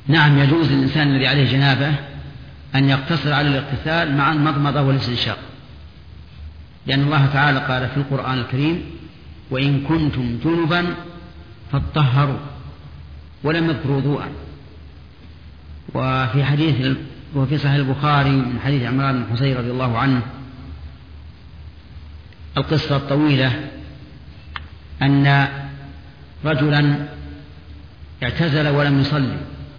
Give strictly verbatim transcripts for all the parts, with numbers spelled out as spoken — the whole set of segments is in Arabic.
نعم، يجوز للإنسان الذي عليه جنابة أن يقتصر على الاغتسال مع المضمضة والاستنشاق، لأن الله تعالى قال في القرآن الكريم: وإن كنتم جنبا فاطهروا، ولم يذكر وضوءا. وفي حديث وفي صحيح البخاري من حديث عمران بن حسين رضي الله عنه القصة الطويلة أن رجلا اعتزل ولم يصلي،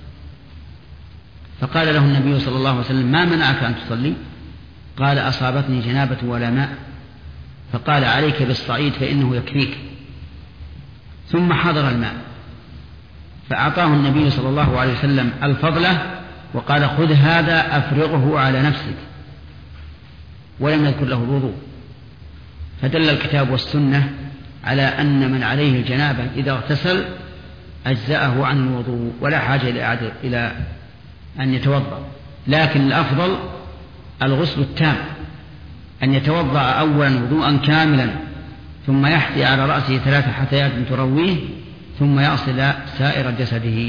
فقال له النبي صلى الله عليه وسلم: ما منعك أن تصلي؟ قال: أصابتني جنابة ولا ماء. فقال: عليك بالصعيد فإنه يكفيك. ثم حضر الماء فأعطاه النبي صلى الله عليه وسلم الفضلة وقال: خذ هذا أفرغه على نفسك، ولم يذكر له الوضوء. فدل الكتاب والسنة على أن من عليه الجنابة إذا اغتسل أجزأه عن الوضوء ولا حاجة إلى إعادة إلى أن يتوضأ، لكن الأفضل الغسل التام، أن يتوضأ أولا وضوءا كاملا ثم يحثي على رأسه ثلاث حثيات ترويه ثم يغسل سائر جسده.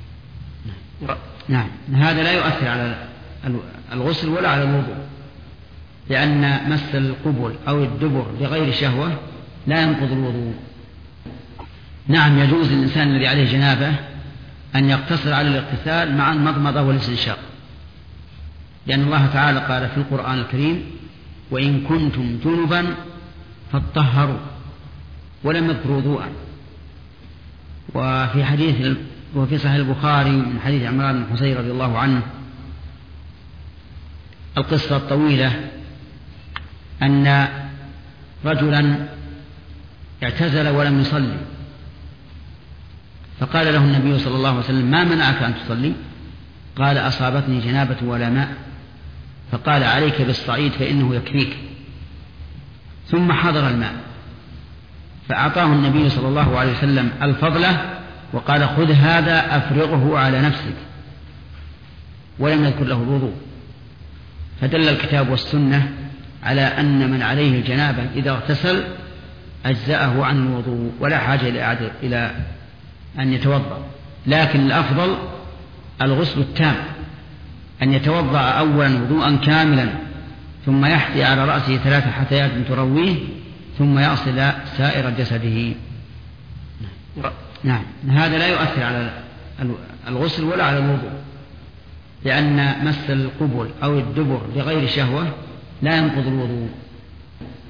نعم، هذا لا يؤثر على الغسل ولا على الوضوء، لأن مس القبل أو الدبر بغير شهوة لا ينقض الوضوء. نعم، يجوز للإنسان الذي عليه جنابة أن يقتصر على الاغتسال مع المضمضة والاستنشاق، لأن الله تعالى قال في القرآن الكريم: وإن كنتم جنبا فاطهروا، ولم يذكر وضوءا. وفي حديث وفي صحيح البخاري من حديث عمران بن حسين رضي الله عنه القصة الطويلة أن رجلا اعتزل ولم يصلي، فقال له النبي صلى الله عليه وسلم: ما منعك أن تصلي؟ قال: أصابتني جنابة ولا ماء. فقال: عليك بالصعيد فإنه يكفيك. ثم حضر الماء فأعطاه النبي صلى الله عليه وسلم الفضلة وقال: خذ هذا أفرغه على نفسك، ولم يذكر له الوضوء. فدل الكتاب والسنة على أن من عليه الجنابة إذا اغتسل أجزأه عن الوضوء ولا حاجة إلى إعادة إلى أن يتوضأ، لكن الأفضل الغسل التام، أن يتوضأ أولا وضوءا كاملا ثم يحثي على رأسه ثلاث حثيات ترويه ثم يغسل سائر جسده. نعم، هذا لا يؤثر على الغسل ولا على الوضوء، لأن مس القبل أو الدبر بغير شهوة لا ينقض الوضوء.